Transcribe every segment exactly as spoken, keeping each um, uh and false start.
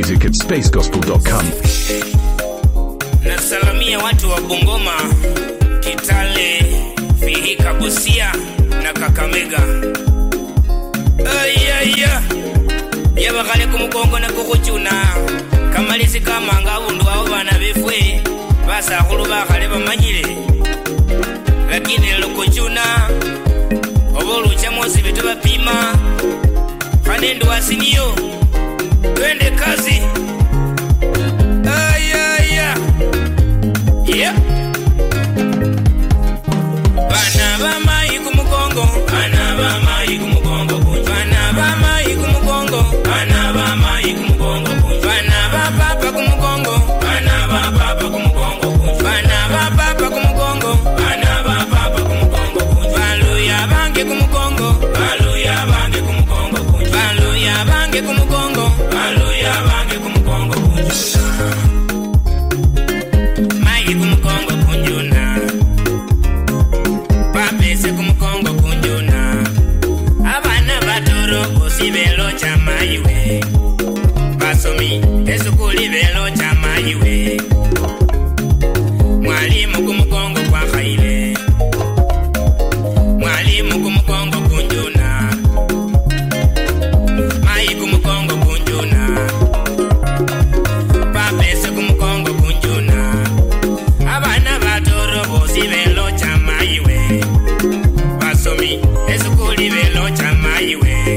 music at space gospel dot com. Nasalamia watu wa Bungoma, Kitale, Vihiga, Busia na Kakamega. Ay ay ay. Yabakale kumukongo na kukuchuna. Kamalisi kama ngabundu abo bana befwe. Basa khulu bakhale bamanyile. Lakini lokuchuna obolucha mosi bitu bapima. Kanendo asiniyo. Twende kazi. Ay ay ay. Yeah. Bana bama ikumukongo, bana bama ikumukongo, bana bama ikumukongo, bana bama ikumukongo, bana baba kumukongo, bana baba kumukongo, bana baba kumukongo, bana baba kumukongo, baluya bange kumukongo, baluya bange kumukongo, baluya bange kumukongo, baluya bange kumukongo, mai kumukongo kunjuna. Papese kumukongo kunjuna. Abana batoro osibelo chama iwe. Basomi esukuli belo chama iwe. Mwalimu kumukongo kwa khaile. Mwalimu kumukongo kunjuna. Mai kumukongo kunjuna. Papese kumukongo kunjuna. Abana batoro osibelo chama iwe. Basomi esukuli belo chama iwe.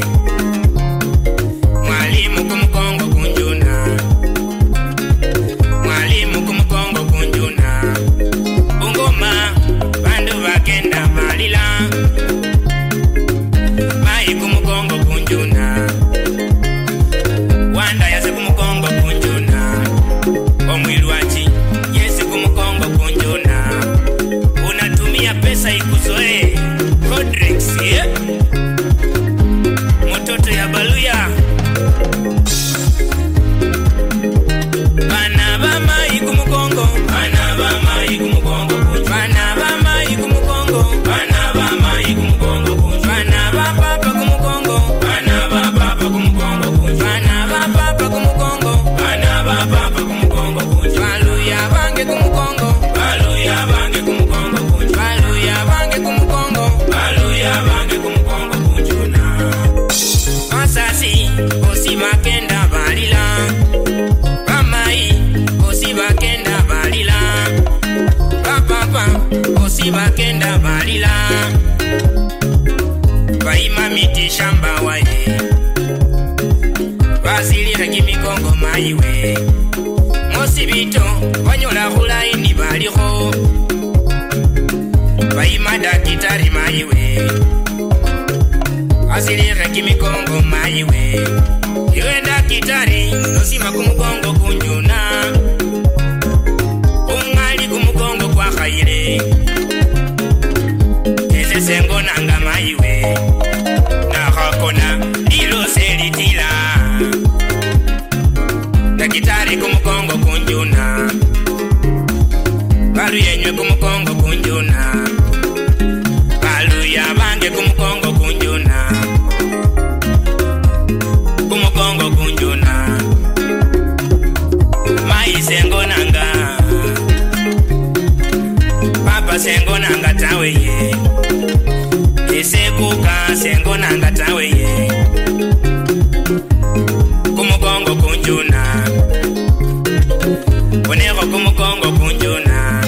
Mwalimu kumukongo kunjuna. Mwalimu kumukongo kunjuna. Bungoma bandu bakenda malila. Mai kumukongo kunjuna. Wanda yase kumukongo kunjuna. Omwilwachi yese kumukongo kunjuna. Unatumia pesa ikuzoe. Kodrix, yeah? Mototo ya baluya. Bana bama ikumukongo, bana bama ikumukongo, bana bama ikumukongo, bana bama ikumukongo, bana baba kumukongo, bana baba kumukongo, bana baba kumukongo, bana baba kumukongo, baluya bange kumukongo, baluya bange kumukongo, baluya bange kumukongo, baluya bange kumukongo kunjuna. Masasi osi makenda balila. Bamai osi bakenda balila. Papa osi bakenda balila. Baima miti shamba waye. Basili kimikongo maiwe. Mosibito wanyola hulaini baliho. Baima dakitari maiwe. Asili kimikongo maiwe. Iwe dakitari nosima kumukongo kunjuna. Ungali kumukongo kwa khaire. Eze sengo nanga maiwe. Na hakona ilo selitila. Dakitari kumukongo kunjuna. Balu yenywe kumukongo kunjuna. Balu ya bange kumukongo kunjuna. Kumukongo kunjuna. Mai sengo nanga. Papa sengo nanga tawe ye. Isekuka sengo nanga tawe ye. Kumukongo kunjuna. Onero kumukongo kunjuna.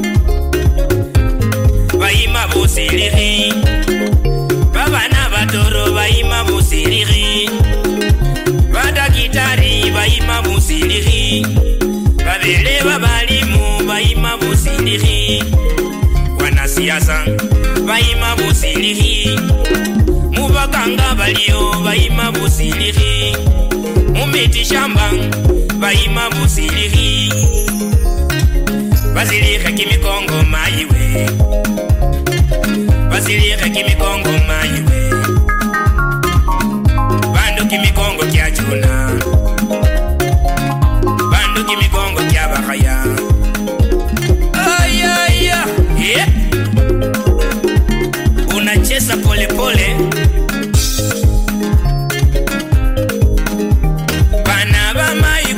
Baima busiriri. Baba na batoro baima busiriri. Bada gitari baima busiriri. Babele babalimu baima busiriri. Wanasiasa baima busiriri. Mubakanga balio baima busiriri. Mumiti shamba baima busiriri. Bazilika kimikongo maiwe. Bazilika kimikongo maiwe. Bandu kimikongo kya chuna. Bandu kimikongo kya bakaya. Ay ay ay. Yeah. Unacheza pole pole. Bana bama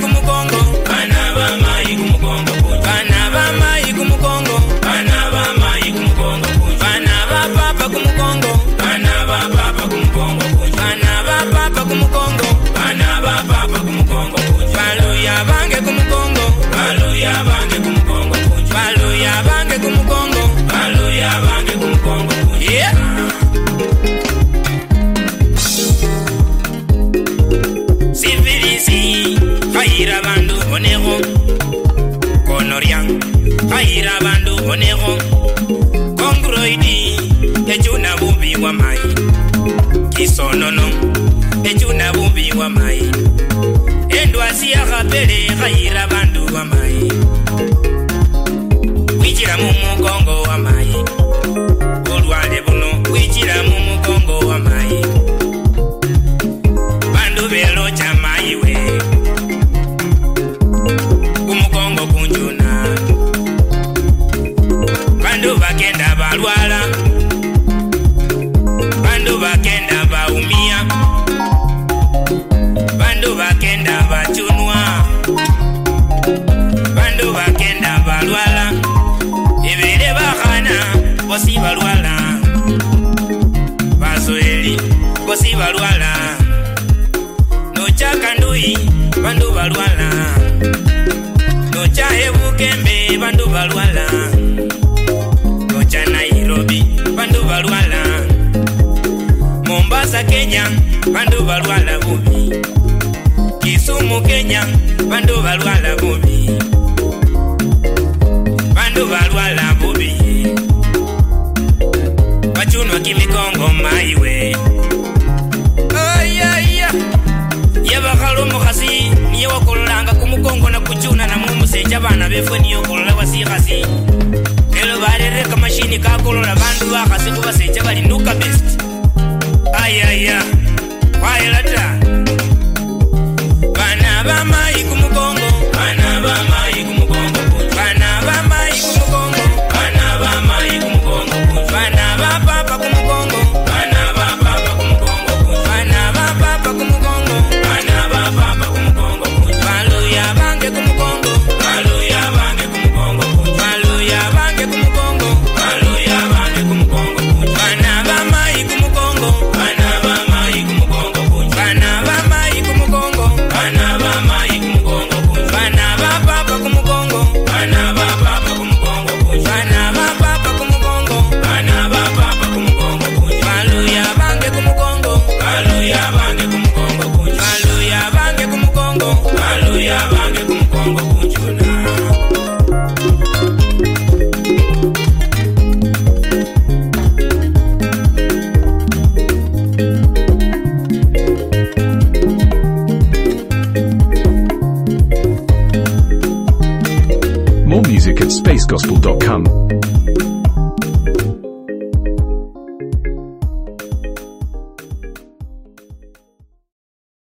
Bonero Congroidi Ejuna bubi wa mai Kisonono Ejuna bubi wa mai Endwa siya kapele Khaira bandu wa mai Wichira mumu kongo wa mai Olwale buno Wichira mumu kongo wa mai Bandu belo chamai we Kumukongo kunjuna Bandu bakenda balwala Bandu bakenda baumia Bandu bakenda bachunwa Bandu bakenda balwala Ebere bakana bosi balwala Basoeli bosi balwala Nocha kandui bandu balwala Nocha ebukembe bandu balwala Nocha Nairobi bandu balwala Mombasa Kenya bandu balwala bubi Kisumu Kenya bandu balwala bubi Bandu balwala bubi Wachunwa kimikongo maiwe Ayaya Yabakalo mukhasi niye wakololanga kumukongo na kuchuna na mumuseja bana befwe niyo kolola wasikhasi Lelo barere kamashini kakolola bandu bakhasi kubaseja bali nuka best Ayaya Wailata Bana bamai kumukongo Bana bamai kumukongo Bana bamai kumukongo Bana bamai kumukongo Bana bapapa kumukongo Bana bapapa kumukongo Bana bapapa kumukongo Bana bapapa kumukongo Baluya bange kumukongo Baluya bange kumukongo Baluya bange kumukongo Baluya bange kumukongo Bana bamai kumukongo Bana bamai kumukongo Bana bamai kumukongo Bana bamai kumukongo Bana bapapa kumukongo Bana bapapa kumukongo Bana bapapa kumukongo Bana bapapa kumukongo Baluya bange kumukongo Baluya bange kumukongo Baluya bange kumukongo Baluya bange kumukongo kunjuna More music at space gospel dot com.